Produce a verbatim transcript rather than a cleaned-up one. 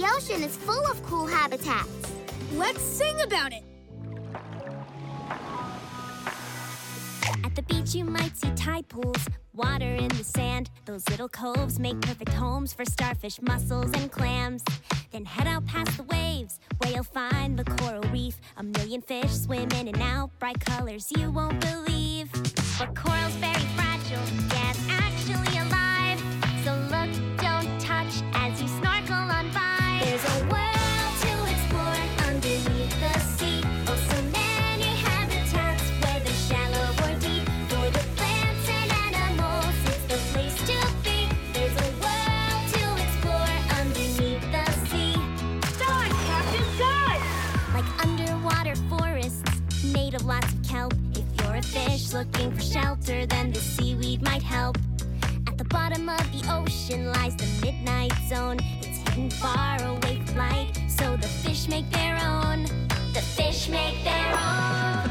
The ocean is full of cool habitats. Let's sing about it. At the beach you might see tide pools, water in the sand. Those little coves make perfect homes for starfish, mussels, and clams. Then head out past the waves, where you'll find the coral reef. A million fish swim in and out, bright colors you won't believe. But coral's very fragile, yeah, it's actually alive. So look, don't touch as you snorkel on by. There's a world to explore underneath the sea. Oh, so many habitats, whether shallow or deep. For the plants and animals, it's the place to be. There's a world to explore underneath the sea. Dive, Captain, dive! Like underwater forests, made of lots of kelp. If you're a fish looking for shelter, then the seaweed might help. At the bottom of the ocean lies the midnight zone. It's hidden far away from light, so the fish make their own. The fish make their own.